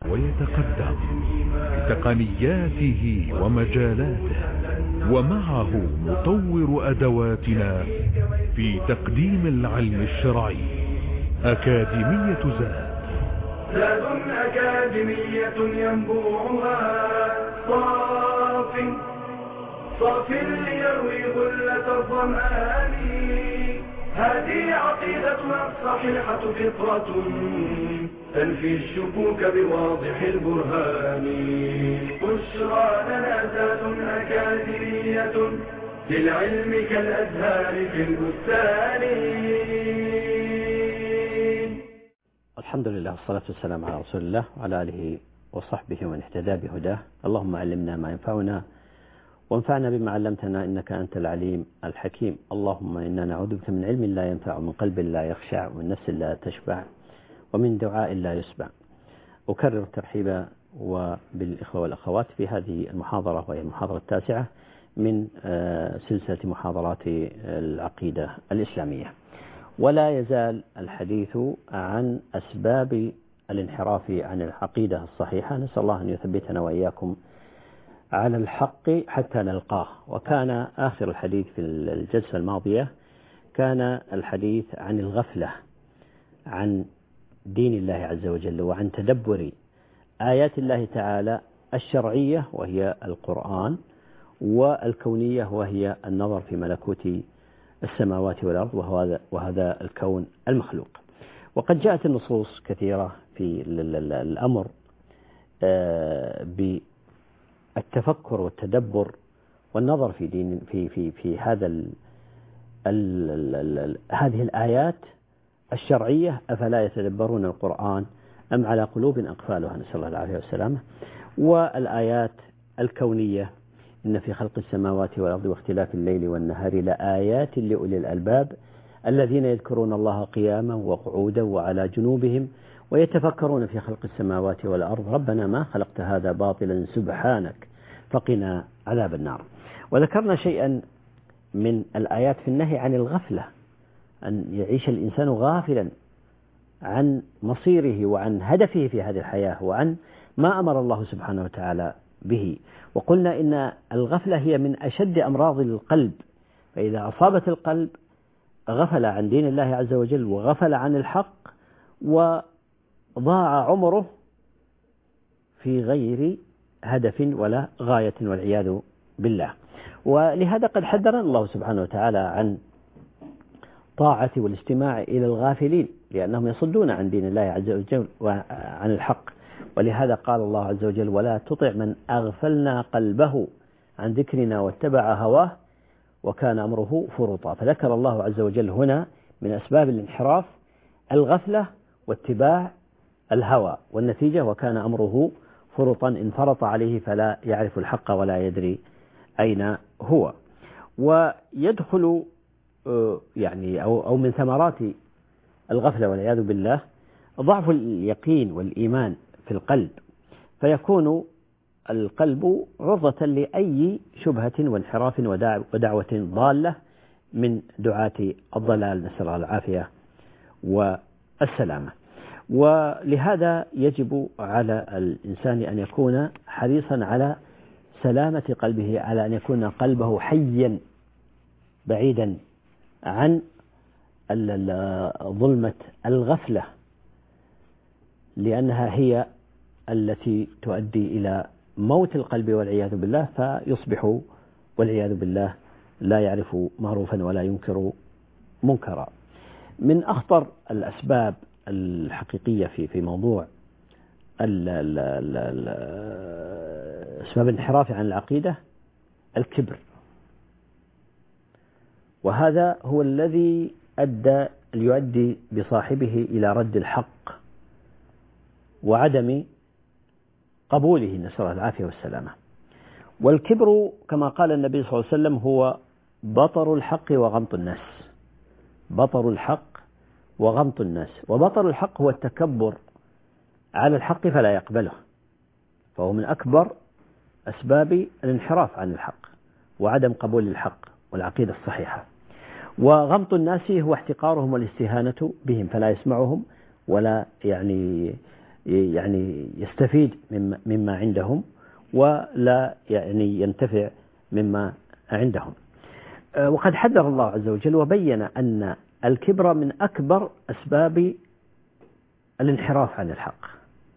ويتقدم بتقنياته ومجالاته، ومعه نطور أدواتنا في تقديم العلم الشرعي. أكاديمية زاد أكاديمية ينبوعها صاف ليروي غلة الظمآن. هذه عقيدتنا الصحيحة فطرة تنفي الشكوك بواضح البرهان. بشرى لنا زاد أكاديمية للعلم كالأزهار في البستان. الحمد لله والصلاة والسلام على رسول الله وعلى آله وصحبه ومن اهتدى بهداه. اللهم علمنا ما ينفعنا وانفعنا بما علمتنا إنك أنت العليم الحكيم. اللهم إنا نعوذ بك من علم لا ينفع، ومن قلب لا يخشع، ومن نفس لا تشبع، ومن دعاء لا يسمع. أكرر الترحيب بالإخوة والأخوات في هذه المحاضرة، وهي المحاضرة التاسعة من سلسلة محاضرات العقيدة الإسلامية. ولا يزال الحديث عن أسباب الانحراف عن العقيدة الصحيحة. نسأل الله أن يثبتنا وإياكم على الحق حتى نلقاه. وكان آخر الحديث في الجلسة الماضية كان الحديث عن الغفلة عن دين الله عز وجل، وعن تدبر آيات الله تعالى الشرعية وهي القرآن، والكونية وهي النظر في ملكوت السماوات والأرض وهذا الكون المخلوق. وقد جاءت النصوص كثيرة في الأمر بالتفكر والتدبر والنظر في دين في هذه الآيات الشرعية. أفلا يتدبرون القرآن أم على قلوب أقفالها، نسأل الله العافية والسلامة. والآيات الكونية: إن في خلق السماوات والأرض واختلاف الليل والنهار لآيات لأولي الألباب الذين يذكرون الله قياما وقعودا وعلى جنوبهم ويتفكرون في خلق السماوات والأرض ربنا ما خلقت هذا باطلا سبحانك فقنا عذاب النار. وذكرنا شيئا من الآيات في النهي عن الغفلة، أن يعيش الإنسان غافلا عن مصيره وعن هدفه في هذه الحياة وعن ما أمر الله سبحانه وتعالى به. وقلنا إن الغفلة هي من أشد أمراض القلب، فإذا أصابت القلب غفل عن دين الله عز وجل وغفل عن الحق وضاع عمره في غير هدف ولا غاية والعياذ بالله. ولهذا قد حذرنا الله سبحانه وتعالى عن طاعة والاستماع إلى الغافلين، لأنهم يصدون عن دين الله عز وجل وعن الحق. ولهذا قال الله عز وجل: ولا تطع من أغفلنا قلبه عن ذكرنا واتبع هواه وكان أمره فرطا. فذكر الله عز وجل هنا من أسباب الانحراف الغفلة واتباع الهوى، والنتيجة وكان أمره فرطا، انفرط عليه فلا يعرف الحق ولا يدري أين هو. ويدخل يعني أو من ثمرات الغفلة والعياذ بالله ضعف اليقين والإيمان في القلب، فيكون القلب عرضة لأي شبهة وانحراف ودعوة ضالة من دعاة الضلال، نسأل الله العافية والسلامة. ولهذا يجب على الإنسان أن يكون حريصا على سلامة قلبه، على أن يكون قلبه حيا بعيدا عن ظلمة الغفلة، لأنها هي التي تؤدي إلى موت القلب والعياذ بالله، فيصبح والعياذ بالله لا يعرف معروفا ولا ينكر منكرا. من أخطر الأسباب الحقيقية في موضوع أسباب الانحراف عن العقيدة الكبر، وهذا هو الذي يؤدي بصاحبه إلى رد الحق وعدم قبوله، نسأل الله العافية والسلامة. والكبر كما قال النبي صلى الله عليه وسلم هو بطر الحق وغمط الناس. بطر الحق وغمط الناس. وبطر الحق هو التكبر على الحق فلا يقبله، فهو من أكبر أسباب الانحراف عن الحق وعدم قبول الحق والعقيدة الصحيحة. وغمط الناس هو احتقارهم والاستهانة بهم، فلا يسمعهم ولا يعني يعني يستفيد مما عندهم ولا يعني ينتفع مما عندهم. وقد حذر الله عز وجل وبين أن الكبر من أكبر أسباب الانحراف عن الحق،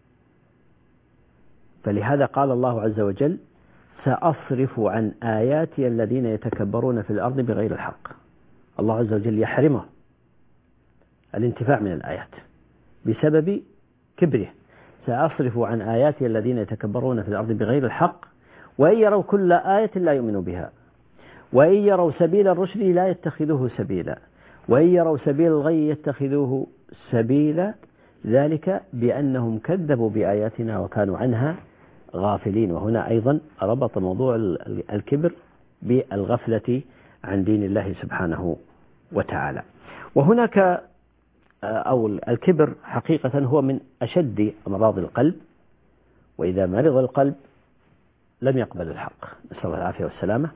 فلهذا قال الله عز وجل: سأصرف عن آياتي الذين يتكبرون في الأرض بغير الحق. الله عز وجل يحرمه الانتفاع من الآيات بسبب كبره. سأصرف عن آياتي الذين يتكبرون في الأرض بغير الحق وإن يروا كل آية لا يؤمنوا بها وإن يروا سبيل الرشد لا يتخذوه سبيلا وإن يروا سبيل الغي يتخذوه سبيلا ذلك بأنهم كذبوا بآياتنا وكانوا عنها غافلين. وهنا أيضا ربط موضوع الكبر بالغفلة عن دين الله سبحانه وتعالى. وهناك أو الكبر حقيقة هو من أشد أمراض القلب، وإذا مرض القلب لم يقبل الحق، نسأل الله العافية والسلامة.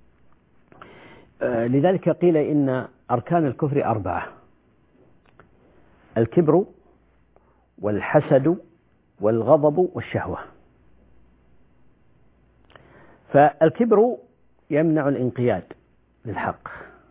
لذلك قيل إن أركان الكفر 4: الكبر والحسد والغضب والشهوة. فالكبر يمنع الانقياد للحق،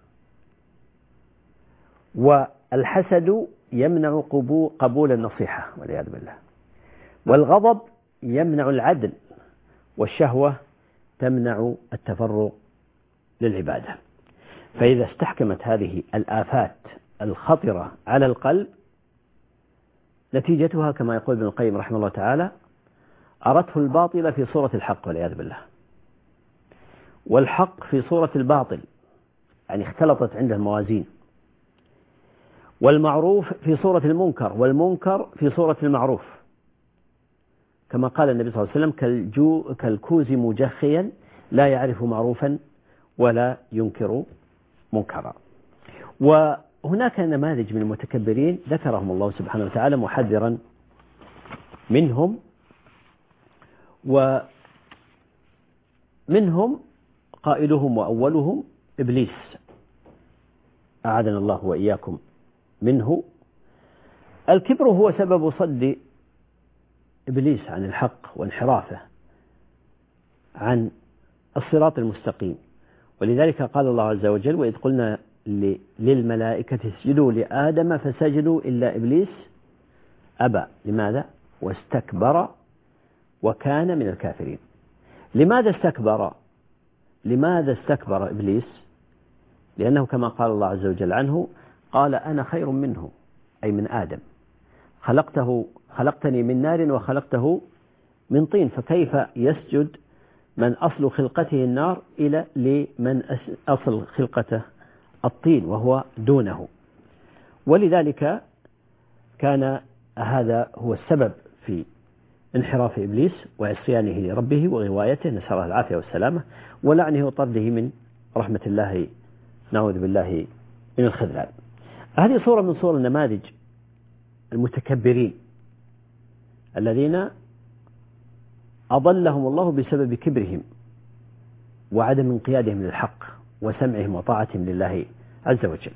والحسد يمنع قبول النصيحة والعياذ بالله، والغضب يمنع العدل، والشهوة تمنع التفرغ للعبادة. فإذا استحكمت هذه الآفات الخطرة على القلب نتيجتها كما يقول ابن القيم رحمه الله تعالى: أرته الباطل في صورة الحق والعياذ بالله، والحق في صورة الباطل، يعني اختلطت عنده الموازين، والمعروف في صورة المنكر، والمنكر في صورة المعروف، كما قال النبي صلى الله عليه وسلم: كالكوز مجخيا لا يعرف معروفا ولا ينكر منكرا. وهناك نماذج من المتكبرين ذكرهم الله سبحانه وتعالى محذرا منهم، ومنهم قائلهم وأولهم إبليس أعاذنا الله وإياكم منه. الكبر هو سبب صد إبليس عن الحق وانحرافه عن الصراط المستقيم. ولذلك قال الله عز وجل: وإذ قلنا للملائكة اسجدوا لآدم فسجدوا إلا إبليس أبى. لماذا؟ واستكبر وكان من الكافرين. لماذا استكبر؟ لماذا استكبر إبليس؟ لأنه كما قال الله عز وجل عنه: قال أنا خير منه، أي من آدم، خلقتني من نار وخلقته من طين، فكيف يسجد من أصل خلقته النار إلى لمن أصل خلقته الطين وهو دونه؟ ولذلك كان هذا هو السبب في انحراف إبليس وعصيانه لربه وغوايته، نسأل الله العافية والسلامة، ولعنه وطرده من رحمة الله، نعوذ بالله من الخذلان. هذه صورة من صور النماذج المتكبرين الذين أضلهم الله بسبب كبرهم وعدم انقيادهم للحق وسمعهم وطاعتهم لله عز وجل.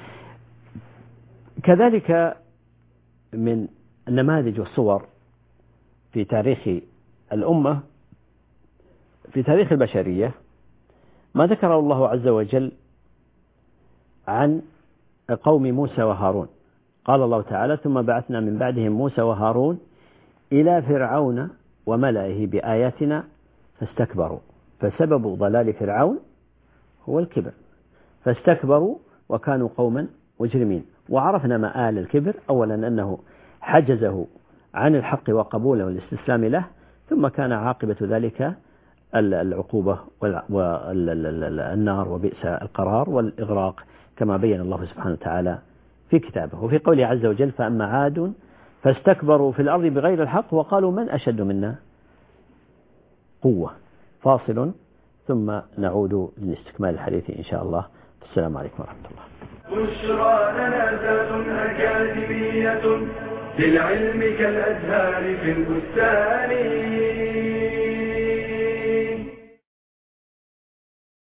كذلك من النماذج والصور في تاريخ الأمة، في تاريخ البشرية، ما ذكره الله عز وجل عن قوم موسى وهارون. قال الله تعالى: ثم بعثنا من بعدهم موسى وهارون إلى فرعون وملئه بآياتنا فاستكبروا. فسبب ضلال فرعون هو الكبر، فاستكبروا وكانوا قوما مجرمين. وعرفنا مآل الكبر: أولا أنه حجزه عن الحق وقبوله والاستسلام له، ثم كان عاقبة ذلك العقوبة والنار وبئس القرار والإغراق، كما بين الله سبحانه وتعالى في كتابه. وفي قوله عز وجل: فأما عاد فاستكبروا في الأرض بغير الحق وقالوا من أشد منا قوة. فاصل ثم نعود لاستكمال الحديث إن شاء الله. السلام عليكم ورحمة الله. بشرى لنا ذات أكاديمية للعلم كالأزهار في البستان.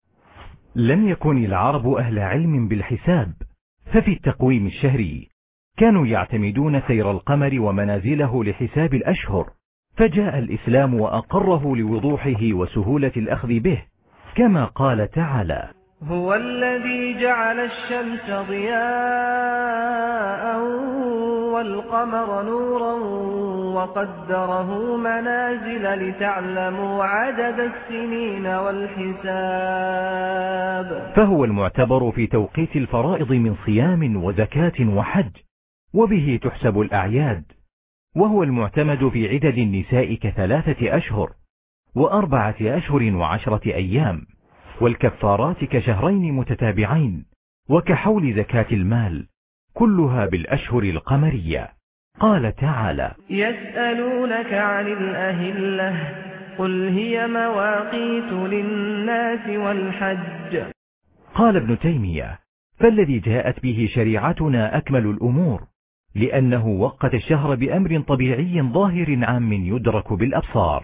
لم يكن العرب أهل علم بالحساب، ففي التقويم الشهري كانوا يعتمدون سير القمر ومنازله لحساب الأشهر، فجاء الإسلام وأقره لوضوحه وسهولة الأخذ به، كما قال تعالى: هو الذي جعل الشمس ضياء والقمر نورا وقدره منازل لتعلموا عدد السنين والحساب. فهو المعتبر في توقيت الفرائض من صيام وزكاة وحج، وبه تحسب الأعياد، وهو المعتمد في عدد النساء ك3 أشهر و4 أشهر و10 أيام، والكفارات كشهرين متتابعين، وكحول زكاة المال، كلها بالأشهر القمرية. قال تعالى: يسألونك عن الأهلة قل هي مواقيت للناس والحج. قال ابن تيمية: فالذي جاءت به شريعتنا أكمل الأمور، لأنه وقت الشهر بأمر طبيعي ظاهر عام يدرك بالأبصار.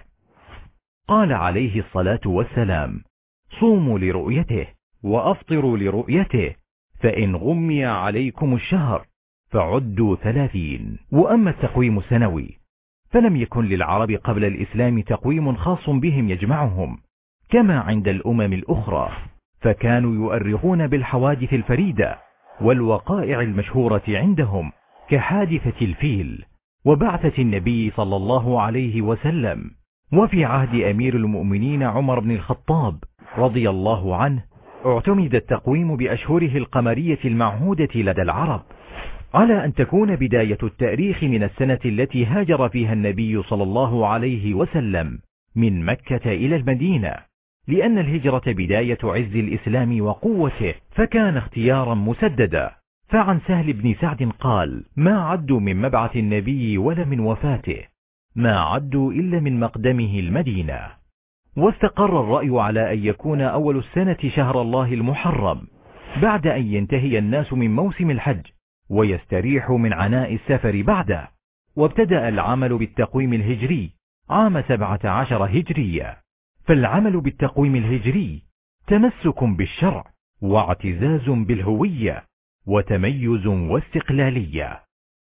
قال عليه الصلاة والسلام: صوموا لرؤيته وأفطروا لرؤيته، فإن غمي عليكم الشهر فعدوا 30. وأما التقويم السنوي فلم يكن للعرب قبل الإسلام تقويم خاص بهم يجمعهم كما عند الأمم الأخرى، فكانوا يؤرخون بالحوادث الفريدة والوقائع المشهورة عندهم، كحادثة الفيل وبعثة النبي صلى الله عليه وسلم. وفي عهد أمير المؤمنين عمر بن الخطاب رضي الله عنه اعتمد التقويم بأشهره القمرية المعهودة لدى العرب، على أن تكون بداية التاريخ من السنة التي هاجر فيها النبي صلى الله عليه وسلم من مكة إلى المدينة، لأن الهجرة بداية عز الإسلام وقوته، فكان اختيارا مسددا. فعن سهل بن سعد قال: ما عدوا من مبعث النبي ولا من وفاته، ما عدوا إلا من مقدمه المدينة. واستقر الرأي على أن يكون أول السنة شهر الله المحرم، بعد أن ينتهي الناس من موسم الحج ويستريحوا من عناء السفر بعده. وابتدأ العمل بالتقويم الهجري عام 17 هجرية. فالعمل بالتقويم الهجري تمسك بالشرع واعتزاز بالهوية وتميز واستقلالية.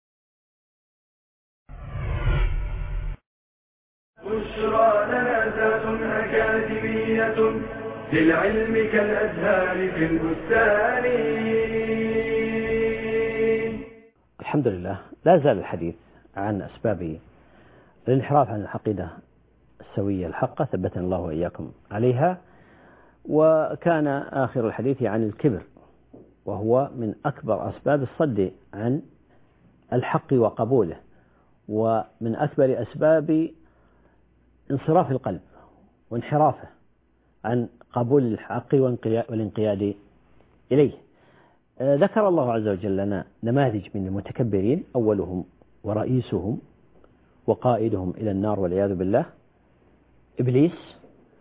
بشرى لنا ذات أكاديمية للعلم كالأزهار في البستان. الحمد لله، لا زال الحديث عن أسباب الانحراف عن العقيدة السوية الحقة، ثبتنا الله وإياكم عليها. وكان آخر الحديث عن الكبر، وهو من أكبر أسباب الصد عن الحق وقبوله، ومن أكبر أسباب انصراف القلب وانحرافه عن قبول الحق والانقياد إليه. ذكر الله عز وجل لنا نماذج من المتكبرين، أولهم ورئيسهم وقائدهم إلى النار والعياذ بالله إبليس،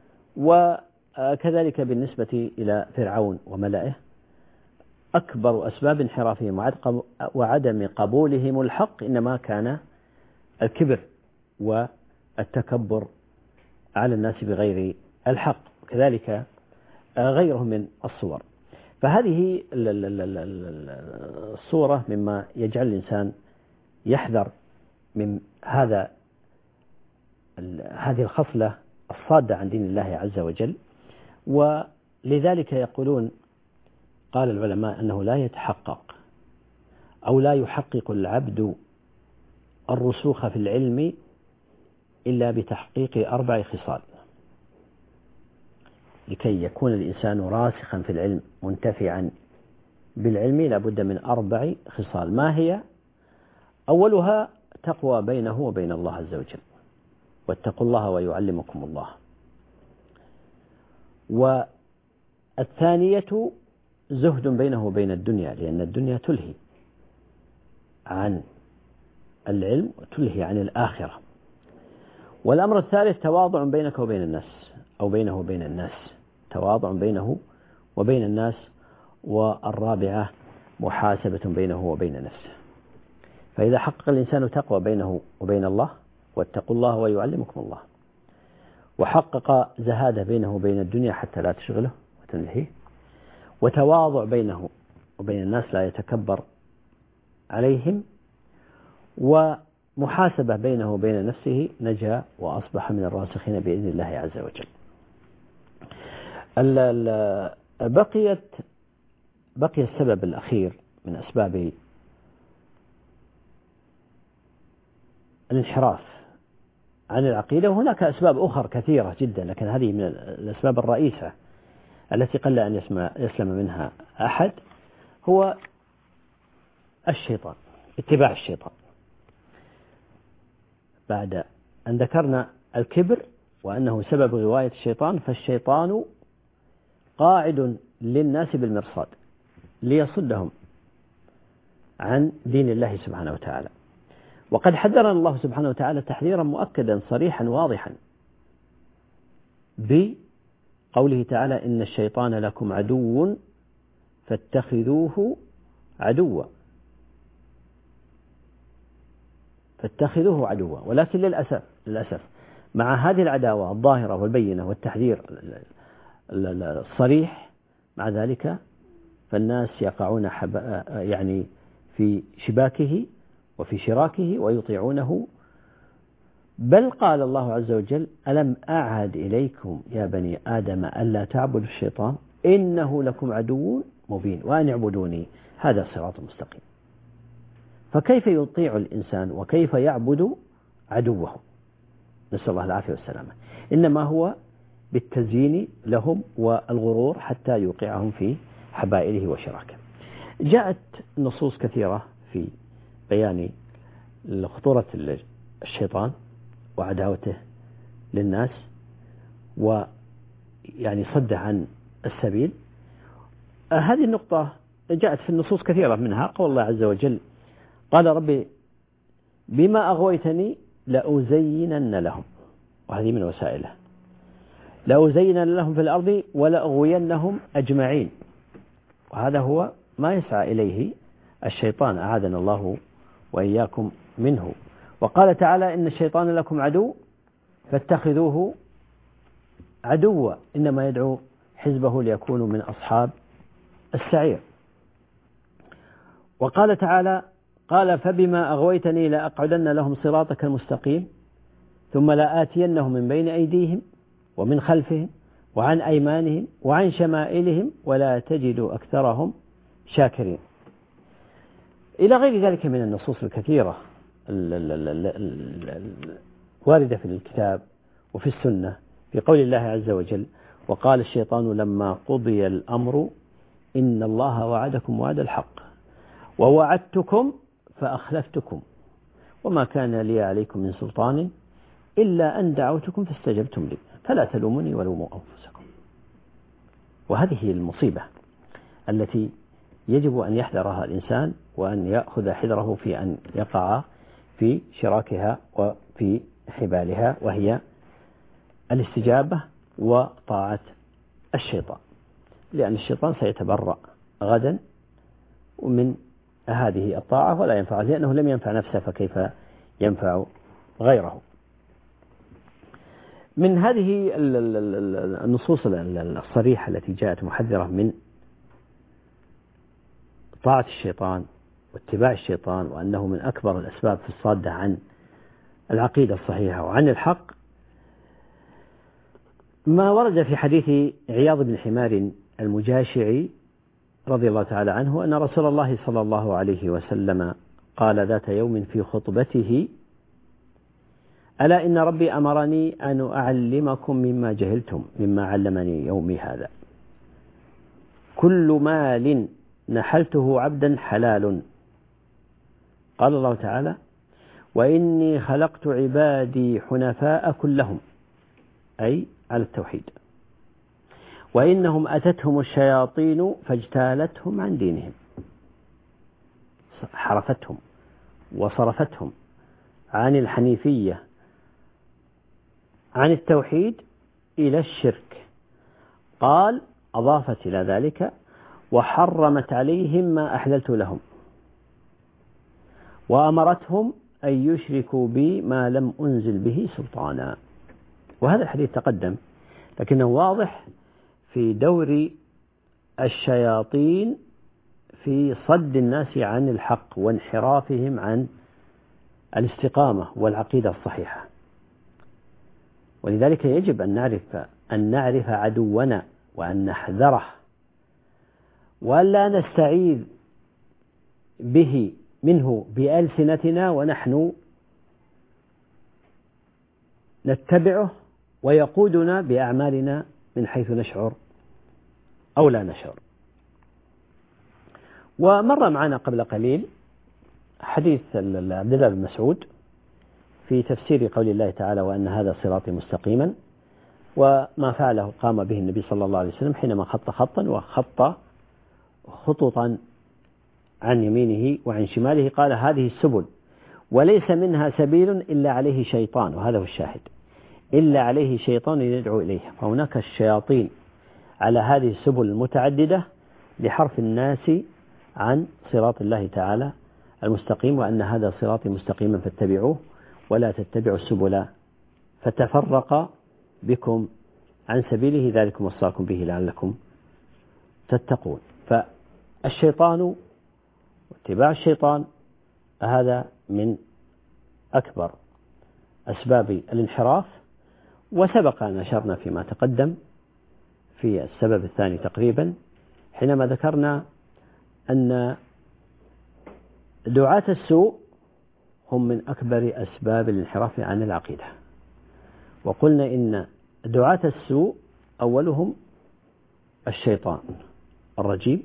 وكذلك بالنسبة إلى فرعون وملئه. أكبر أسباب انحرافهم وعدم قبولهم الحق إنما كان الكبر والتكبر على الناس بغير الحق، كذلك غيرهم من الصور. فهذه الصورة مما يجعل الإنسان يحذر من هذه الخصلة الصادة عن دين الله عز وجل. ولذلك يقولون، قال العلماء، أنه لا يتحقق أو لا يحقق العبد الرسوخ في العلم إلا بتحقيق 4 خصال. لكي يكون الإنسان راسخا في العلم منتفعا بالعلم لابد من 4 خصال. ما هي؟ أولها تقوى بينه وبين الله عز وجل، واتقوا الله ويعلمكم الله. والثانية زهد بينه وبين الدنيا، لأن الدنيا تلهي عن العلم وتلهي عن الآخرة. والأمر الثالث تواضع بينك وبين الناس، أو بينه وبين الناس، تواضع بينه وبين الناس. والرابعة محاسبة بينه وبين نفسه. فإذا حقق الإنسان تقوى بينه وبين الله، واتقوا الله ويعلمكم الله، وحقق زهادة بينه وبين الدنيا حتى لا تشغله وتنلهيه، وتواضع بينه وبين الناس لا يتكبر عليهم ومحاسبة بينه وبين نفسه نجا وأصبح من الراسخين بإذن الله عز وجل. بقي السبب الأخير من أسباب الانحراف عن العقيدة، وهناك أسباب أخرى كثيرة جدا، لكن هذه من الأسباب الرئيسة التي قل أن يسلم منها أحد، هو الشيطان، اتباع الشيطان. بعد أن ذكرنا الكبر وأنه سبب غواية الشيطان، فالشيطان قاعد للناس بالمرصاد ليصدهم عن دين الله سبحانه وتعالى. وقد حذرنا الله سبحانه وتعالى تحذيرا مؤكدا صريحا واضحا بقوله تعالى: إن الشيطان لكم عدو فاتخذوه عدوا. ولكن للأسف مع هذه العداوة الظاهرة والبينة والتحذير الصريح، مع ذلك فالناس يقعون يعني في شباكه وفي شراكه ويطيعونه. بل قال الله عز وجل: ألم أعهد إليكم يا بني آدم ألا تعبدوا الشيطان إنه لكم عدو مبين وأن اعبدوني هذا صراط مستقيم. فكيف يطيع الإنسان وكيف يعبد عدوه؟ نسأل الله العافية والسلامة. إنما هو بالتزيين لهم والغرور حتى يوقعهم في حبائله وشراكه. جاءت نصوص كثيرة في بيان خطورة الشيطان وعداوته للناس ويعني صده عن السبيل. هذه النقطة جاءت في النصوص كثيرة، منها قول الله عز وجل: قال ربي بما أغويتني لأزينن لهم، وهذه من وسائله، لأزينن لهم في الأرض ولأغوينهم أجمعين. وهذا هو ما يسعى إليه الشيطان، أعاذنا الله وإياكم منه. وقال تعالى: إن الشيطان لكم عدو فاتخذوه عدوا إنما يدعو حزبه ليكونوا من أصحاب السعير. وقال تعالى: قال فبما أغويتني لأقعدن لهم صراطك المستقيم ثم لآتينهم من بين أيديهم ومن خلفهم وعن أيمانهم وعن شمائلهم ولا تجد أكثرهم شاكرين. إلى غير ذلك من النصوص الكثيرة واردة في الكتاب وفي السنة، في قول الله عز وجل: وقال الشيطان لما قضي الأمر إن الله وعدكم وعد الحق ووعدتكم فأخلفتكم وما كان لي عليكم من سلطان إلا أن دعوتكم فاستجبتم لي فلا تلوموني ولوموا أنفسكم. وهذه هي المصيبة التي يجب أن يحذرها الإنسان وأن يأخذ حذره في أن يقع في شراكها وفي حبالها، وهي الاستجابة وطاعة الشيطان، لأن الشيطان سيتبرأ غدا من هذه الطاعة ولا ينفع، لأنه لم ينفع نفسه فكيف ينفع غيره. من هذه النصوص الصريحة التي جاءت محذرة من طاعة الشيطان واتباع الشيطان، وأنه من أكبر الأسباب في الصادة عن العقيدة الصحيحة وعن الحق، ما ورد في حديث عياض بن حمار المجاشعي رضي الله تعالى عنه أن رسول الله صلى الله عليه وسلم قال ذات يوم في خطبته: ألا إن ربي أمرني أن أعلمكم مما جهلتم مما علمني يومي هذا، كل مال نحلته عبدا حلال. قال الله تعالى: وإني خلقت عبادي حنفاء كلهم، أي على التوحيد، وإنهم أتتهم الشياطين فاجتالتهم عن دينهم، حرفتهم وصرفتهم عن الحنيفية عن التوحيد إلى الشرك. قال: أضافت إلى ذلك: وحرمت عليهم ما أحللت لهم، وأمرتهم أن يشركوا بي ما لم أنزل به سلطانا. وهذا الحديث تقدم، لكنه واضح في دور الشياطين في صد الناس عن الحق وانحرافهم عن الاستقامة والعقيدة الصحيحة. ولذلك يجب أن نعرف عدونا وأن نحذره، وألا نستعيذ منه بألسنتنا ونحن نتبعه ويقودنا بأعمالنا من حيث نشعر أو لا نشعر. ومر معنا قبل قليل حديث عبد الله بن مسعود في تفسير قول الله تعالى: وأن هذا صراطي مستقيما، وما فعله قام به النبي صلى الله عليه وسلم حينما خط خطا وخط خطوطا عن يمينه وعن شماله، قال: هذه السبل وليس منها سبيل إلا عليه شيطان، وهذا هو الشاهد، إلا عليه شيطان يدعو إليه. فهناك الشياطين على هذه السبل المتعددة لحرف الناس عن صراط الله تعالى المستقيم، وأن هذا صراطي مستقيما فاتبعوه ولا تتبعوا السبل فتفرق بكم عن سبيله، ذلكم وصاكم به لعلكم تتقون. فالشيطان واتباع الشيطان هذا من أكبر أسباب الانحراف. وسبق أن أشرنا فيما تقدم في السبب الثاني تقريبا حينما ذكرنا أن دعاة السوء هم من أكبر أسباب الانحراف عن العقيدة، وقلنا إن دعاة السوء أولهم الشيطان الرجيم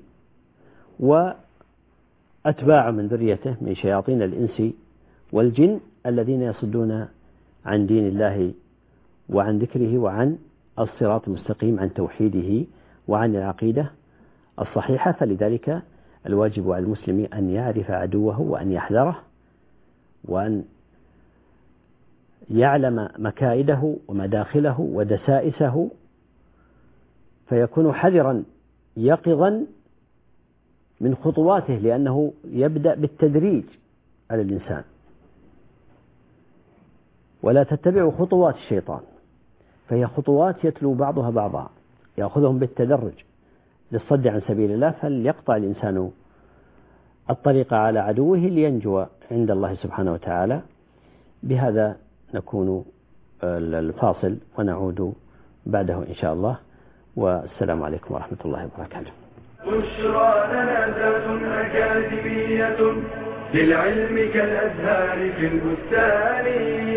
وأتباع من ذريته من شياطين الإنس والجن الذين يصدون عن دين الله وعن ذكره وعن الصراط المستقيم، عن توحيده وعن العقيدة الصحيحة. فلذلك الواجب على المسلم أن يعرف عدوه وأن يحذره وأن يعلم مكائده ومداخله ودسائسه، فيكون حذرا يقظا من خطواته، لأنه يبدأ بالتدريج على الإنسان. ولا تتبعوا خطوات الشيطان، فهي خطوات يتلو بعضها بعضا، يأخذهم بالتدرج للصد عن سبيل الله، فليقطع الإنسان الطريق على عدوه لينجو عند الله سبحانه وتعالى. بهذا نكون الفاصل ونعود بعده إن شاء الله، والسلام عليكم ورحمة الله وبركاته. بشرى لنا ذات أكاديمية للعلم كالأزهار في البستان.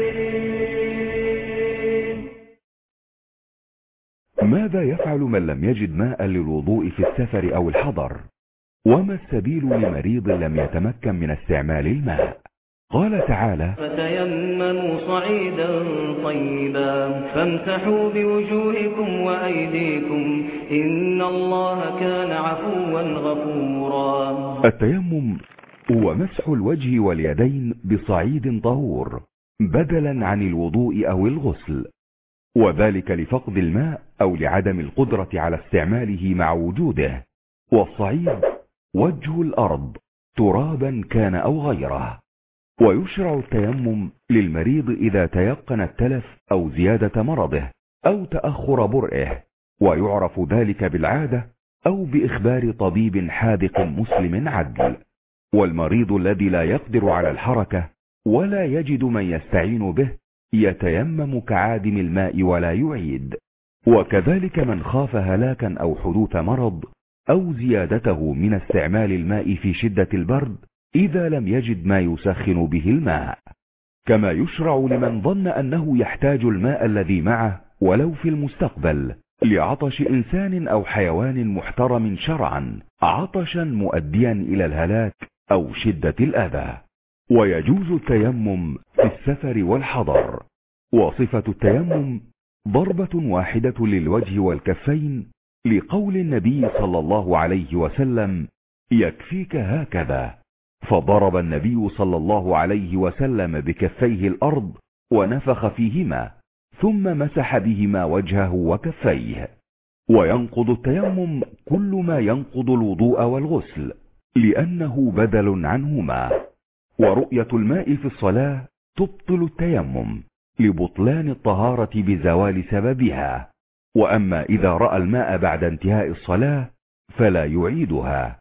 ماذا يفعل من لم يجد ماء للوضوء في السفر أو الحضر؟ وما السبيل لمريض لم يتمكن من استعمال الماء؟ قال تعالى: فتيمموا صعيدا طيبا فامسحوا بوجوهكم وأيديكم إن الله كان عفوا غفورا. التيمم هو مسح الوجه واليدين بصعيد طهور بدلا عن الوضوء أو الغسل، وذلك لفقد الماء أو لعدم القدرة على استعماله مع وجوده. والصعيد وجه الأرض ترابا كان أو غيره. ويشرع التيمم للمريض إذا تيقن التلف أو زيادة مرضه أو تأخر برئه، ويعرف ذلك بالعادة أو بإخبار طبيب حاذق مسلم عدل. والمريض الذي لا يقدر على الحركة ولا يجد من يستعين به يتيمم كعادم الماء ولا يعيد. وكذلك من خاف هلاكا أو حدوث مرض أو زيادته من استعمال الماء في شدة البرد إذا لم يجد ما يسخن به الماء. كما يشرع لمن ظن أنه يحتاج الماء الذي معه ولو في المستقبل لعطش إنسان أو حيوان محترم شرعا، عطشا مؤديا إلى الهلاك أو شدة الأذى. ويجوز التيمم في السفر والحضر. وصفة التيمم ضربة واحدة للوجه والكفين، لقول النبي صلى الله عليه وسلم: يكفيك هكذا. فضرب النبي صلى الله عليه وسلم بكفيه الأرض ونفخ فيهما ثم مسح بهما وجهه وكفيه. وينقض التيمم كل ما ينقض الوضوء والغسل لأنه بدل عنهما. ورؤية الماء في الصلاة تبطل التيمم لبطلان الطهارة بزوال سببها. وأما إذا رأى الماء بعد انتهاء الصلاة فلا يعيدها.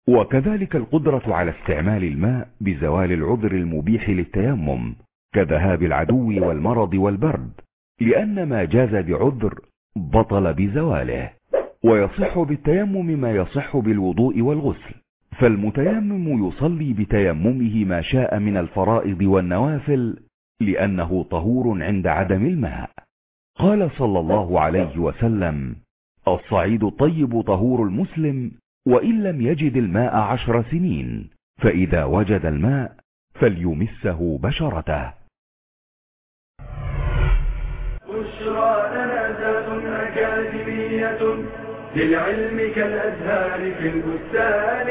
وكذلك القدرة على استعمال الماء بزوال العذر المبيح للتيمم كذهاب العدو والمرض والبرد، لأن ما جاز بعذر بطل بزواله. ويصح بالتيمم ما يصح بالوضوء والغسل، فالمتيمم يصلي بتيممه ما شاء من الفرائض والنوافل لأنه طهور عند عدم الماء. قال صلى الله عليه وسلم: الصعيد الطيب طهور المسلم وإن لم يجد الماء 10 سنين، فإذا وجد الماء فليمسه بشرته. بشرى لنا ذات أكاديمية للعلم كالأزهار في البستان.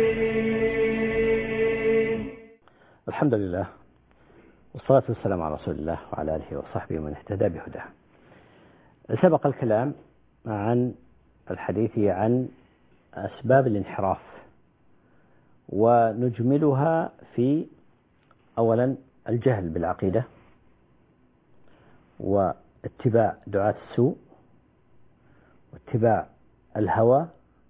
الحمد لله والصلاة والسلام على رسول الله وعلى آله وصحبه ومن اهتدى بهداه. سبق الكلام عن الحديث عن أسباب الانحراف، ونجملها في أولا الجهل بالعقيدة، واتباع دعاة السوء، واتباع الهوى،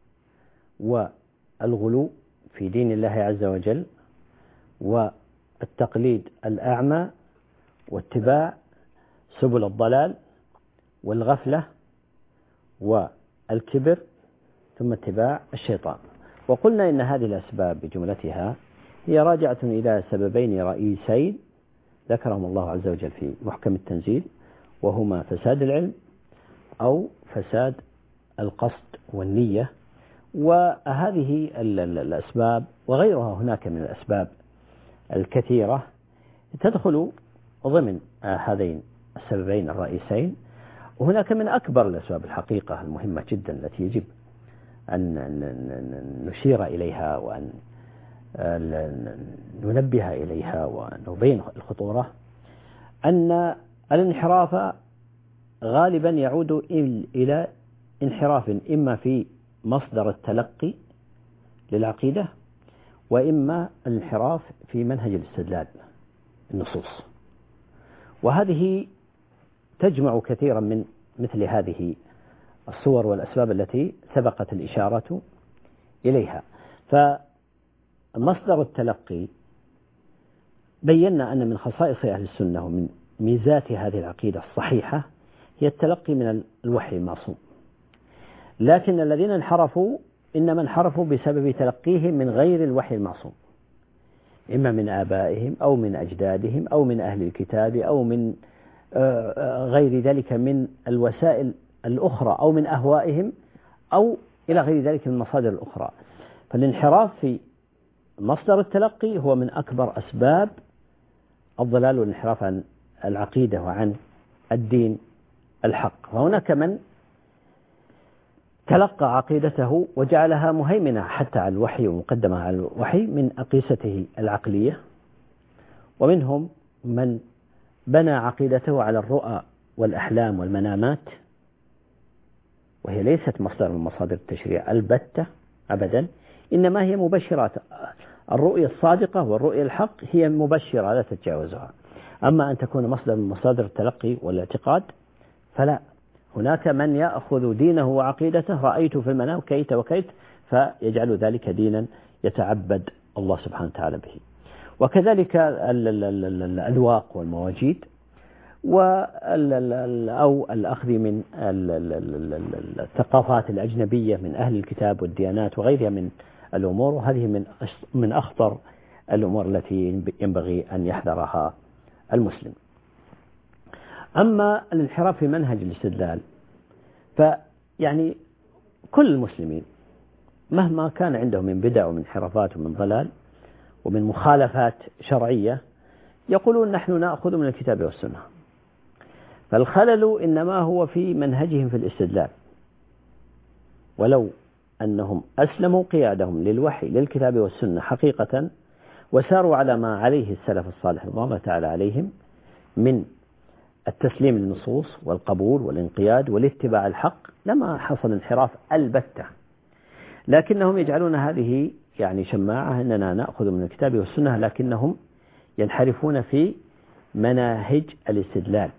والغلو في دين الله عز وجل، والتقليد الأعمى، واتباع سبل الضلال والغفلة والكبر، ثم اتباع الشيطان. وقلنا إن هذه الأسباب بجملتها هي راجعة إلى سببين رئيسين ذكرهم الله عز وجل في محكم التنزيل، وهما فساد العلم أو فساد القصد والنية. وهذه الأسباب وغيرها هناك من الأسباب الكثيرة تدخل ضمن هذين السببين الرئيسين. وهناك من أكبر الأسباب الحقيقة المهمة جدا التي يجب أن نشير إليها وأن ننبه إليها ونبين الخطورة، أن الانحراف غالبا يعود إلى انحراف إما في مصدر التلقي للعقيدة، وإما الانحراف في منهج الاستدلال النصوص. وهذه تجمع كثيرا من مثل هذه الصور والأسباب التي سبقت الإشارة إليها. فمصدر التلقي بينا أن من خصائص أهل السنة ومن ميزات هذه العقيدة الصحيحة هي التلقي من الوحي المعصوم، لكن الذين انحرفوا إنما انحرفوا بسبب تلقيهم من غير الوحي المعصوم، إما من آبائهم أو من أجدادهم أو من أهل الكتاب أو من غير ذلك من الوسائل الأخرى أو من أهوائهم أو إلى غير ذلك من المصادر الأخرى. فالانحراف في مصدر التلقي هو من أكبر أسباب الضلال والانحراف عن العقيدة وعن الدين الحق. وهناك من تلقى عقيدته وجعلها مهيمنة حتى على الوحي ومقدمة على الوحي من أقيسته العقلية، ومنهم من بنى عقيدته على الرؤى والأحلام والمنامات، وهي ليست مصدر من مصادر التشريع البتة أبدا، إنما هي مبشرات. الرؤية الصادقة والرؤية الحق هي مبشرة لا تتجاوزها. أما أن تكون مصدر من مصادر التلقي والاعتقاد فلا. هناك من يأخذ دينه وعقيدته رأيت في المنام كيت وكيت، فيجعل ذلك دينا يتعبد الله سبحانه وتعالى به. وكذلك الأذواق والمواجيد أو الأخذ من الثقافات الأجنبية من أهل الكتاب والديانات وغيرها من الأمور، وهذه من أخطر الأمور التي ينبغي أن يحذرها المسلم. أما الانحراف في منهج الاستدلال فيعني كل المسلمين مهما كان عندهم من بدع ومن انحرافات ومن ضلال ومن مخالفات شرعية يقولون نحن نأخذ من الكتاب والسنة، فالخلل إنما هو في منهجهم في الاستدلال. ولو أنهم أسلموا قيادهم للوحي للكتاب والسنة حقيقة وساروا على ما عليه السلف الصالح رضوان الله تعالى عليهم من التسليم للنصوص والقبول والانقياد والاتباع الحق لما حصل انحراف البتة. لكنهم يجعلون هذه يعني شماعة أننا نأخذ من الكتاب والسنة، لكنهم ينحرفون في مناهج الاستدلال.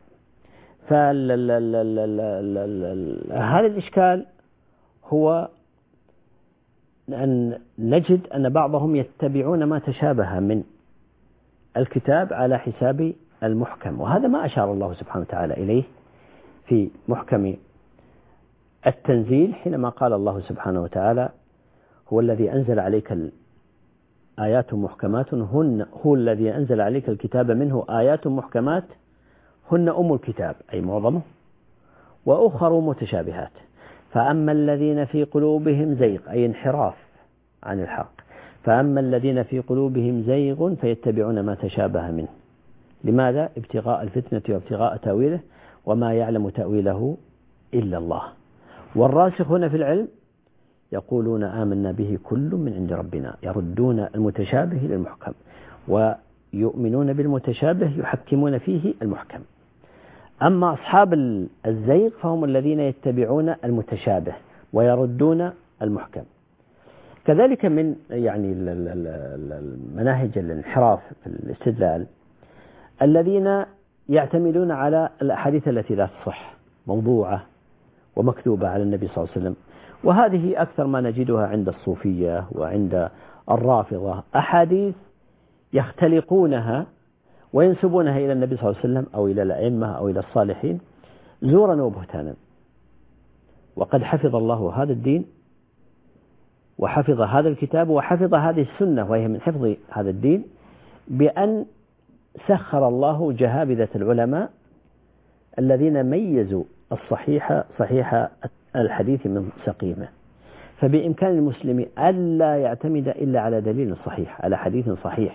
فهذا الإشكال هو أن نجد أن بعضهم يتبعون ما تشابه من الكتاب على حساب المحكم، وهذا ما أشار الله سبحانه وتعالى إليه في محكم التنزيل حينما قال الله سبحانه وتعالى: هو الذي أنزل عليك آيات محكمات هو الذي أنزل عليك الكتاب منه آيات محكمات هن أم الكتاب أي معظمه وأخر متشابهات، فأما الذين في قلوبهم زيغ أي انحراف عن الحق، فأما الذين في قلوبهم زيغ فيتبعون ما تشابه منه. لماذا؟ ابتغاء الفتنة وابتغاء تأويله وما يعلم تأويله إلا الله. والراسخون في العلم يقولون آمنا به كل من عند ربنا، يردون المتشابه للمحكم ويؤمنون بالمتشابه يحكمون فيه المحكم. أما أصحاب الزيغ فهم الذين يتبعون المتشابه ويردون المحكم. كذلك من يعني مناهج الانحراف في الاستدلال الذين يعتمدون على الأحاديث التي لا تصح، موضوعة ومكذوبة على النبي صلى الله عليه وسلم، وهذه أكثر ما نجدها عند الصوفية وعند الرافضة، أحاديث يختلقونها وينسبونها إلى النبي صلى الله عليه وسلم أو إلى الأئمة أو إلى الصالحين زورا وبهتانا. وقد حفظ الله هذا الدين وحفظ هذا الكتاب وحفظ هذه السنة، وهي من حفظ هذا الدين بأن سخر الله جهابذة العلماء الذين ميزوا صحيح الحديث من سقيمه. فبإمكان المسلم ألا يعتمد إلا على دليل صحيح، على حديث صحيح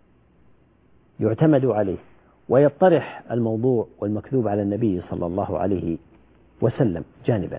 يعتمد عليه، ويطرح الموضوع والمكذوب على النبي صلى الله عليه وسلم جانبا.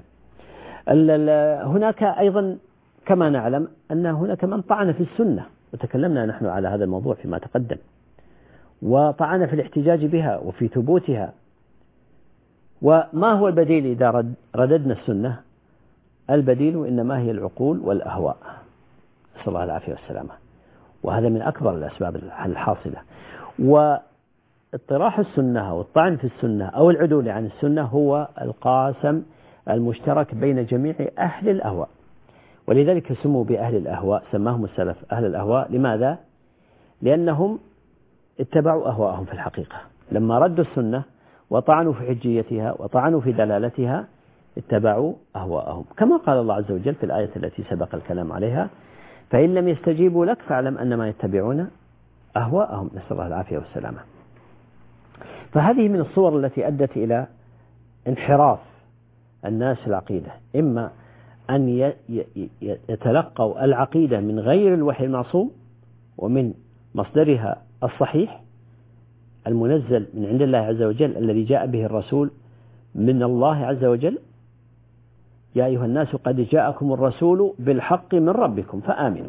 هناك أيضا كما نعلم أن هناك من طعن في السنة، وتكلمنا نحن على هذا الموضوع فيما تقدم، وطعن في الاحتجاج بها وفي ثبوتها. وما هو البديل إذا رددنا السنة؟ البديل إنما هي العقول والأهواء، نسأل الله العافية والسلامة، وهذا من أكبر الأسباب الحاصلة. واطراح السنة والطعن في السنة أو العدول عن السنة هو القاسم المشترك بين جميع أهل الأهواء، ولذلك سموا بأهل الأهواء، سماهم السلف أهل الأهواء. لماذا؟ لأنهم اتبعوا أهواءهم في الحقيقة، لما ردوا السنة وطعنوا في حجيتها وطعنوا في دلالتها اتبعوا أهواءهم، كما قال الله عز وجل في الآية التي سبق الكلام عليها: فإن لم يستجيبوا لك فاعلم أنما يتبعون أهواءهم، نسأل الله العافية والسلامة. فهذه من الصور التي أدت إلى انحراف الناس العقيدة، إما أن يتلقوا العقيدة من غير الوحي المعصوم ومن مصدرها الصحيح المنزل من عند الله عز وجل الذي جاء به الرسول من الله عز وجل: يا أيها الناس قد جاءكم الرسول بالحق من ربكم فآمنوا.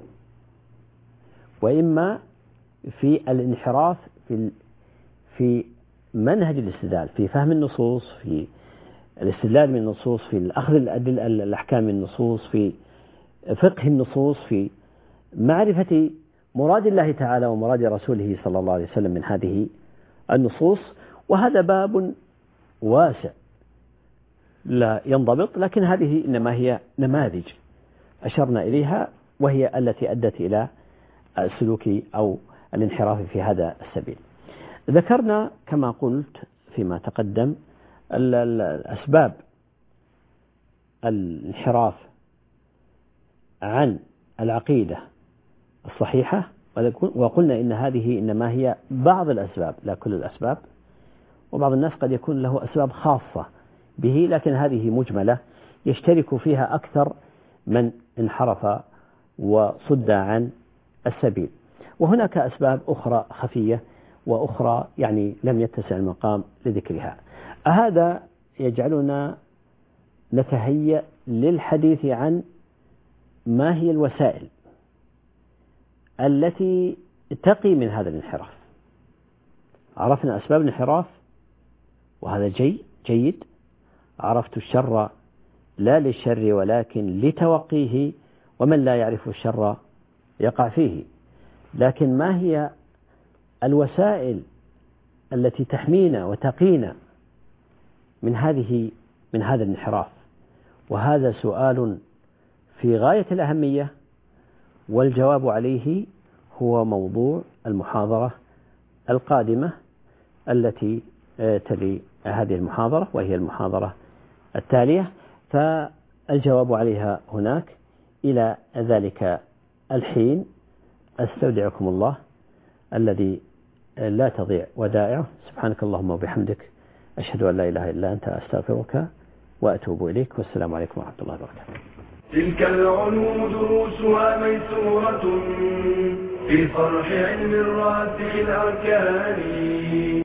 وإما في الانحراف في منهج الاستدلال، في فهم النصوص، في الاستدلال من النصوص، في الأخذ الأحكام من النصوص، في فقه النصوص، في معرفة مراد الله تعالى ومراد رسوله صلى الله عليه وسلم من هذه النصوص. وهذا باب واسع لا ينضبط، لكن هذه إنما هي نماذج أشرنا إليها، وهي التي أدت إلى السلوك أو الانحراف في هذا السبيل. ذكرنا كما قلت فيما تقدم الأسباب الانحراف عن العقيدة الصحيحة، وقلنا إن هذه إنما هي بعض الأسباب لا كل الأسباب، وبعض الناس قد يكون له أسباب خاصة به، لكن هذه مجملة يشترك فيها أكثر من انحرف وصد عن السبيل. وهناك أسباب أخرى خفية وأخرى يعني لم يتسع المقام لذكرها. هذا يجعلنا نتهيأ للحديث عن ما هي الوسائل التي تقي من هذا الانحراف. عرفنا أسباب الانحراف وهذا جيد. عرفت الشر لا للشر ولكن لتوقيه، ومن لا يعرف الشر يقع فيه. لكن ما هي الوسائل التي تحمينا وتقينا من هذا الانحراف؟ وهذا سؤال في غاية الأهمية والجواب عليه هو موضوع المحاضرة القادمة التي تلي هذه المحاضرة، وهي المحاضرة التالية، فالجواب عليها هناك. إلى ذلك الحين أستودعكم الله الذي لا تضيع ودائعه. سبحانك اللهم وبحمدك، أشهد أن لا إله إلا أنت، أستغفرك وأتوب إليك، والسلام عليكم ورحمة الله وبركاته. تلك العلوم دروسها ميسورة في صرح علم الراسخ الأركان.